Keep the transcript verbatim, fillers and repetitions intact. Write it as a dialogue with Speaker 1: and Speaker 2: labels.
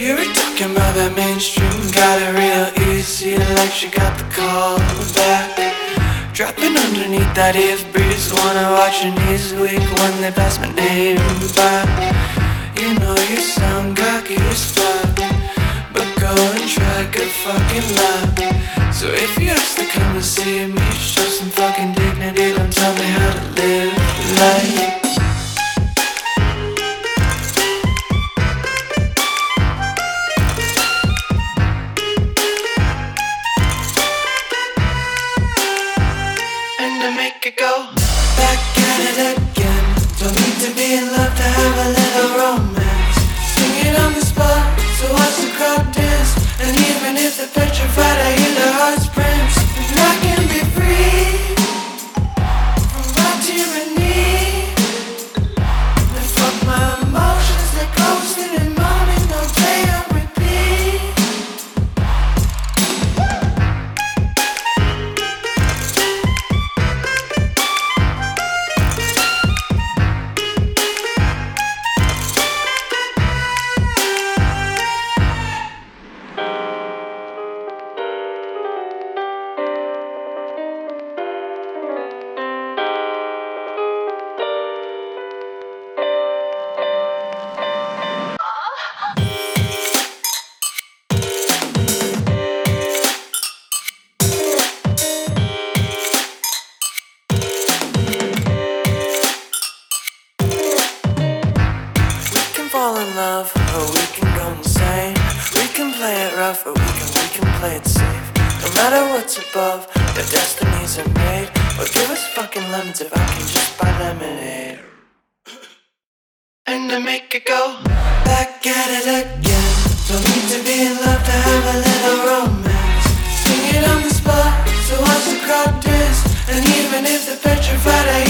Speaker 1: You were talking about that mainstream, got it real easy, like she got the call back. Dropping underneath that ear breeze, wanna watch your knees weak when they pass my name by. You know you sound cocky as fuck, but go and try, good fucking luck. So if you ask to come and see me, show some fucking dignity, don't tell me how to live life. Make it go back at it again. Don't need to be in love to have a little romance. Sing it on the spot, so watch the crowd dance. And even if they're petrified, I hear their hearts prance. And I can be free from my tyranny. And fuck my emotions, they're ghosting and moaning all day on repeat. Fall in love, or we can go insane. We can play it rough, or we can, we can play it safe. No matter what's above, their destinies are made. Or give us fucking lemons if I can just buy lemonade. And to make it go back at it again. Don't need to be in love to have a little romance. Sing it on the spot, so watch the crowd dance. And even if they're petrified, I